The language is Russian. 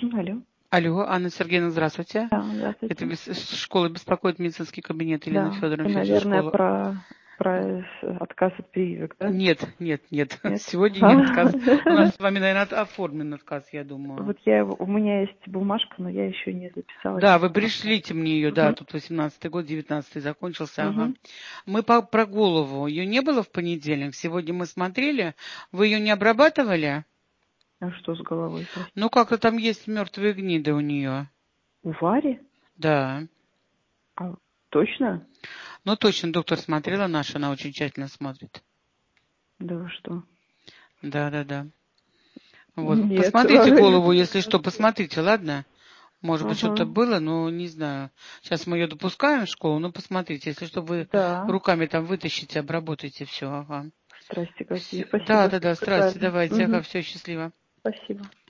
Алло. Алло, Анна Сергеевна, здравствуйте. Да, Это здравствуйте. школа беспокоит медицинский кабинет Елены Да, Федоровны это, Фельдшер наверное, школа. про отказ от прививок, да? Нет. Нет? Сегодня не отказ. У нас с вами, наверное, оформлен отказ, я думаю. Вот у меня есть бумажка, но я еще не записалась. Да, вы пришлите мне ее, да, Угу. тут 18-й год, 19-й закончился, ага. Угу. Мы про голову. Ее не было в понедельник. Сегодня мы смотрели. Вы ее не обрабатывали? А что с головой, простите? Ну, как-то там есть мертвые гниды у нее. У Вари? Да. А, точно? Ну, точно, доктор смотрела наша, она очень тщательно смотрит. Да вы что? Да. Вот, Нет. посмотрите голову, если что, посмотрите, ладно? Может быть, что-то Угу. было, но не знаю. Сейчас мы ее допускаем в школу, но посмотрите, если что, вы Да. руками там вытащите, обработайте все, ага. Страсти какие. Да, Спасибо. страсти, Шикарно. давайте, ага, Угу. все, счастливо. Спасибо.